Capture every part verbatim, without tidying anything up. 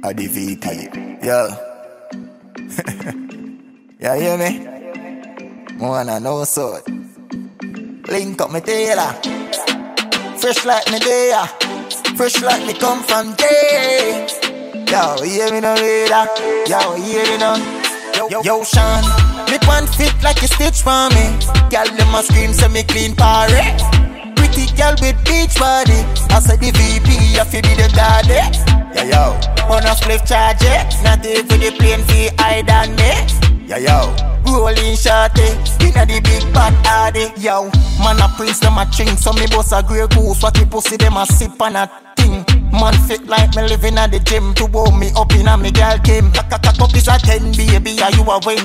A the V type. Yo. You hear me? More than no sort. Link up me tailor. Fresh like me there. Fresh like me come from day. Yo, hear me no radar. Yo, hear me no. Yo, yo, Sean. Me pan fit like a stitch for me. Girl, them a scream so me clean party. Pretty girl with beach body. I said the V P, I feel be the daddy. Yo, yo. On a split charge, not even the plane fee hide on me. Yo, yo. Rolling shorty, inna the big bad hardy. Yo, man a prince, them a ching. So me boss a grey goose, what the pussy them a sip on a thing. Man fit like me living at the gym. To warm me up inna me girl game. Cock up is a ten, baby, are you a win?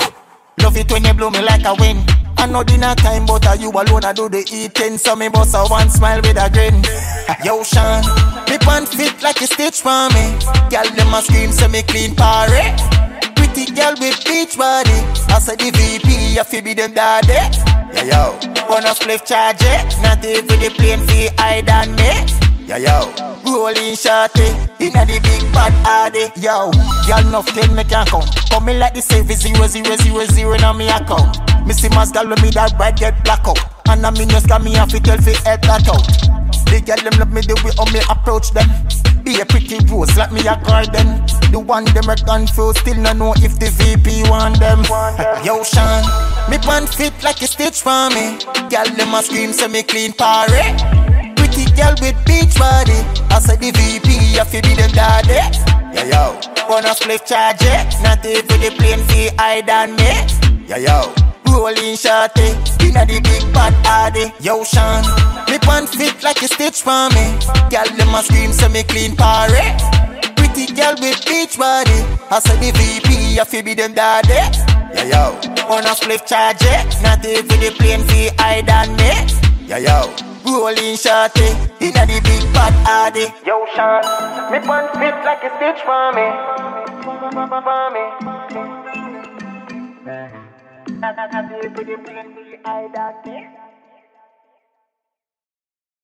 Love it when you blow me like a wind. I know dinner time, but are you alone? I do the eating, so me boss a one smile with a grin. Yo, Sean, me pan fit like a stitch for me. Girl, them a scream, so me clean party. Pretty girl with beach body. I said the V P, I feel be them daddy. Yo, yo. On a split charge, not even the plane fee hide on me. Yo, yo. Rolling shorty, inna the big bad hardy. Yo, y'all enough ten me can count. Come me like the saving zero zero zero zero in me account. Me see my girl with me that bright get black out. And I mean just got me have to tell fi head that out. The girl them love me the way how me approach them. Be a pretty rose like me a garden. The one them a confused, still no know if the V P want them. Yo, Sean, me pan fit like a stitch for me. Girl them a scream so me clean party. Pretty girl with beach body. I said the V P, I feel be them daddy. Yo, yo. On a split charge, not even the plane fee hide on me. Yo, yo. Rolling shorty, inna the big bad hardy. Yo, Sean, me pan fit like a stitch for me. Girl them a scream so me clean party. Pretty girl with beach body. I said the V P, I feel be them daddy. Yo, yo. On a split charge, not even the plane fee hide on me. Yo, yo. Rolling shorty, inna the big bad hardy. Yo, Sean, me pan fit like a stitch for me. For me. I got the pretty plane fee hide on me.